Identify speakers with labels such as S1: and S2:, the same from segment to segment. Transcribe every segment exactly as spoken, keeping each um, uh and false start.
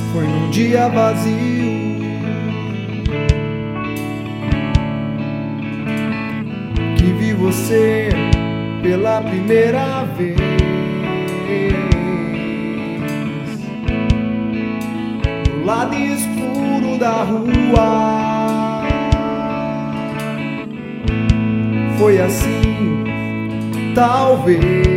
S1: Foi num dia vazio que vi você pela primeira vez. Do lado escuro da rua, foi assim, talvez.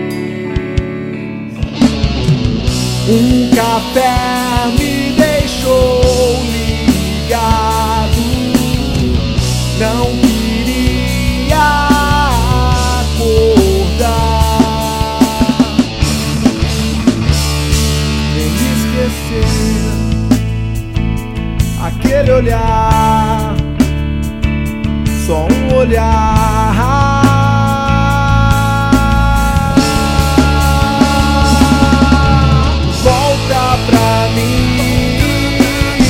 S1: Um café me deixou ligado, não queria acordar, nem esquecer aquele olhar, só um olhar. Pra mim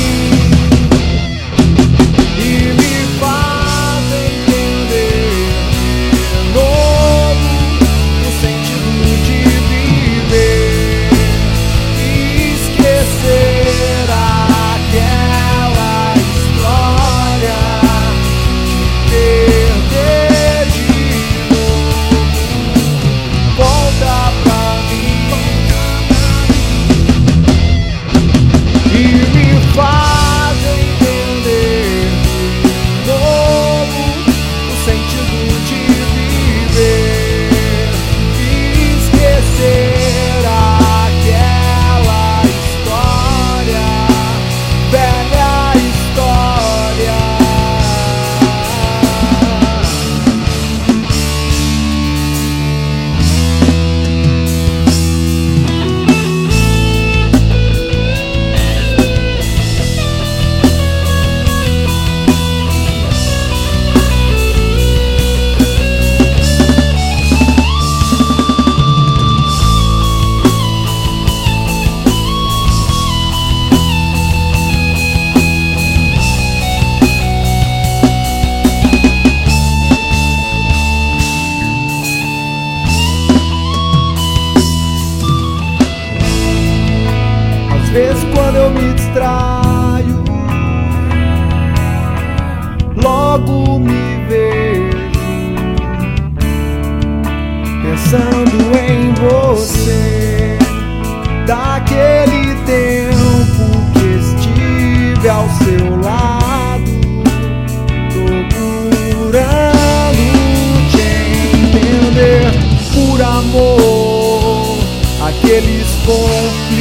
S1: e me faz entender de novo o sentido de viver e esquecer aquela história de perder de novo. Volta pra faz entender de novo o sentido de viver e esquecer aquela história, velha história. Às vezes quando eu me distraio, logo me vejo pensando em você, daquele tempo que estive ao seu lado, procurando te entender por amor, aqueles confins